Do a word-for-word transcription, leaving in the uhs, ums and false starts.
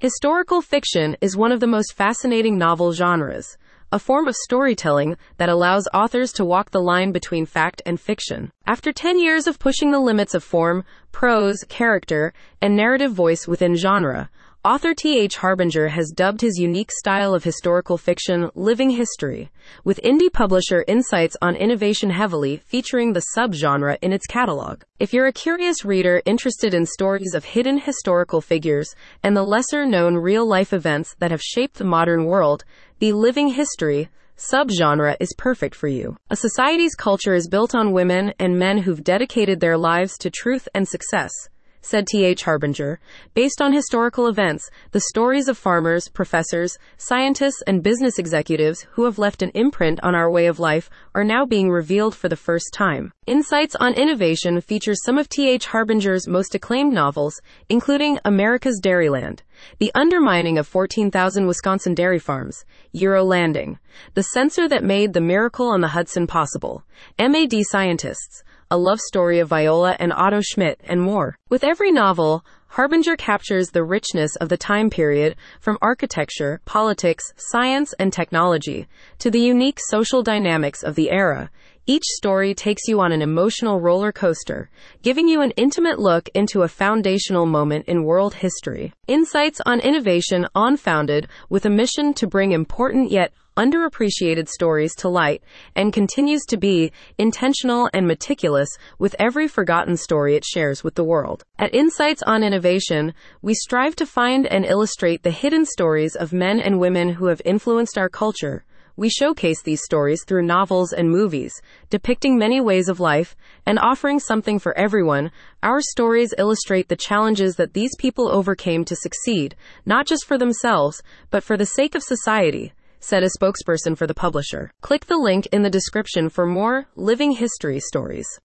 Historical fiction is one of the most fascinating novel genres, a form of storytelling that allows authors to walk the line between fact and fiction. After ten years of pushing the limits of form, prose, character, and narrative voice within genre, author T H Harbinger has dubbed his unique style of historical fiction living history, with indie publisher Insights on Innovation heavily featuring the subgenre in its catalog. If you're a curious reader interested in stories of hidden historical figures and the lesser-known real-life events that have shaped the modern world, the living history subgenre is perfect for you. A society's culture is built on women and men who've dedicated their lives to truth and success, said T H Harbinger. Based on historical events, the stories of farmers, professors, scientists, and business executives who have left an imprint on our way of life are now being revealed for the first time. Insights on Innovation features some of T H Harbinger's most acclaimed novels, including America's Dairyland, The Undermining of fourteen thousand Wisconsin Dairy Farms, Euro Landing, The Censor That Made the Miracle on the Hudson Possible, Mad Scientists, A Love Story of Viola and Otto Schmidt, and more. With every novel, Harbinger captures the richness of the time period, from architecture, politics, science, and technology, to the unique social dynamics of the era. Each story takes you on an emotional roller coaster, giving you an intimate look into a foundational moment in world history. Insights on Innovation, unfounded, with a mission to bring important yet underappreciated stories to light, and continues to be intentional and meticulous with every forgotten story it shares with the world. At Insights on Innovation, we strive to find and illustrate the hidden stories of men and women who have influenced our culture. We showcase these stories through novels and movies, depicting many ways of life and offering something for everyone. Our stories illustrate the challenges that these people overcame to succeed, not just for themselves, but for the sake of society, said a spokesperson for the publisher. Click the link in the description for more living history stories.